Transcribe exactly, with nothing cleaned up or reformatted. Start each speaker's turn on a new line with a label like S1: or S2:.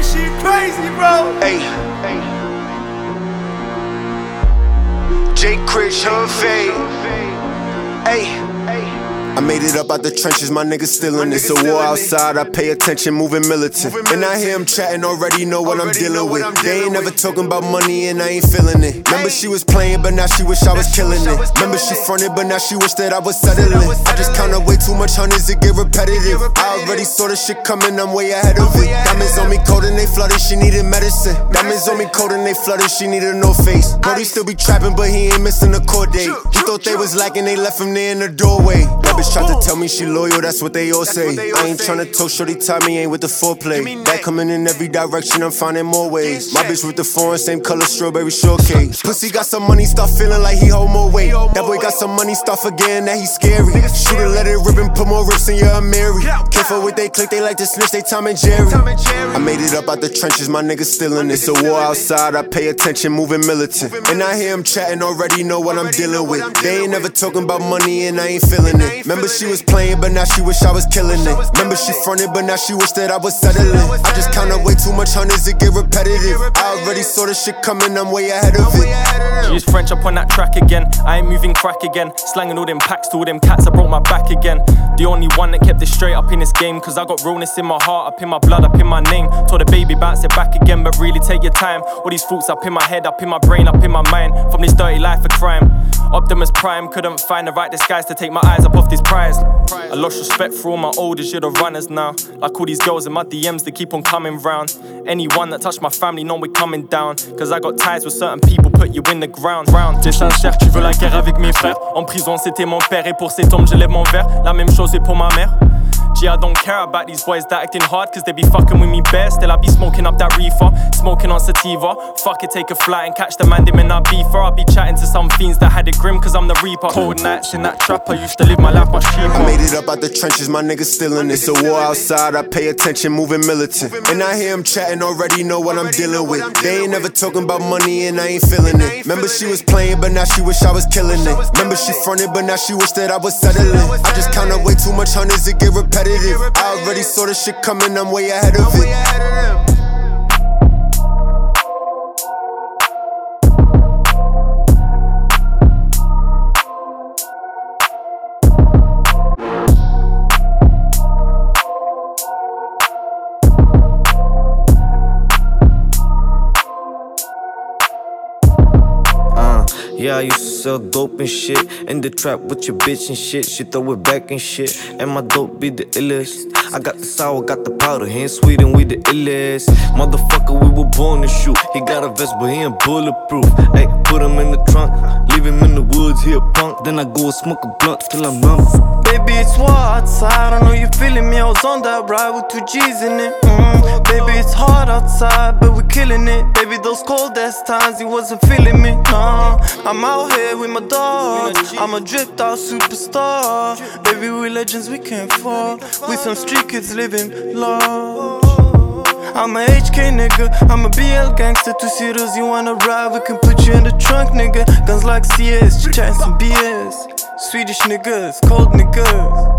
S1: this shit crazy, bro.
S2: Hey, hey. J. Chris, Hood Fade. Hey. I made it up out the trenches, my niggas still in it. It's a war outside, I pay attention, moving militant. And I hear him chatting, already know what I'm dealing with. They ain't never talking about money and I ain't feeling it. Remember she was playing, but now she wish I was killing it. Remember she fronted, but now she wish that I was settling. I just counted way too much hundreds, it get repetitive. I already saw the shit coming, I'm way ahead of it. Diamonds on me cold and they flooded, she needed medicine. Diamonds on me cold and they flooded, she needed no face. Brody still be trapping, but he ain't missing a court date. He thought they was lacking, they left him there in the doorway. Tried to tell me she loyal, that's what they all say. I ain't tryna talk, shorty tell me ain't with the foreplay. Back coming in every direction, I'm finding more ways. My bitch with the foreign, same color strawberry shortcake. Pussy got some money, start feeling like he hold more weight. That boy got some money, start forgetting that he scary. Shoot it, let it rip and put more rips in your Mary. Careful with they click, they like to snitch, they Tom and Jerry. I made it up out the trenches, my niggas still in it. It's a war outside, I pay attention, moving militant. And I hear him chatting, already know what I'm dealing with. They ain't never talking about money and I ain't feeling it. Remember she was playing, but now she wish I was killing it. Remember she fronted, but now she wish that I was settling. I just counted way too much hundreds, it get repetitive. I already saw the shit coming, I'm way ahead of it.
S3: She was French up on that track again. I ain't moving crack again. Slanging all them packs to all them cats, I broke my back again. The only one that kept it straight up in this game. Cause I got realness in my heart, up in my blood, up in my name. Told the baby bounce it back again, but really take your time. All these thoughts up in my head, up in my brain, up in my mind. From this dirty life of crime. Optimus Prime couldn't find the right disguise to take my eyes up off this prize. I lost respect for all my oldest, you're the runners now. Like all these girls in my D Ms, they keep on coming round. Anyone that touched my family, know we're coming down. Cause I got ties with certain people, put you in the ground. T'es sincère, tu veux la guerre avec mes frères. En prison c'était mon père et pour cet homme je lève mon verre. La même chose c'est pour ma mère. Gee, I don't care about these boys that acting hard cause they be fucking with me bare. Still I be smoking up that reefer, smoking on sativa. Fuck it, take a flight and catch the man, them in our beefer. I be chatting to some fiends that had it grim cause I'm the reaper. Cold nights in that trap, I used to live my life much cheaper.
S2: I made it up out the trenches, my niggas still in it. It's a war outside, I pay attention, moving militant. And I hear him chatting, already know what I'm dealing with. They ain't never talking about money and I ain't feeling it. Remember she was playing, but now she wish I was killing it. Remember she fronted, but now she wish that I was settling. I just counted way too much hundreds, it get repetitive. I already saw the shit coming, I'm way ahead of it.
S4: Yeah, I used to sell dope and shit. In the trap with your bitch and shit. She throw it back and shit. And my dope be the illest. I got the sour, got the powder. He in Sweden, we the illest. Motherfucker, we were born to shoot. He got a vest, but he ain't bulletproof. Ay, put him in the trunk. Leave him in the woods, he a punk. Then I go and smoke a blunt till I'm numb.
S5: Baby, it's war outside. I know you feeling me. I was on that ride with two G's in it. Mm. Baby, it's hard outside, but we killing it. Baby, those cold ass times, he wasn't feeling me. Nah, I'm out here with my dog. I'm a dripped out superstar. Baby, we legends, we can't fall. We some street kids living large. I'm a H K nigga, I'm a B L gangster. Two seaters, you wanna ride? We can put you in the trunk, nigga. Guns like C S, chatting some B S. Swedish niggas, cold niggas.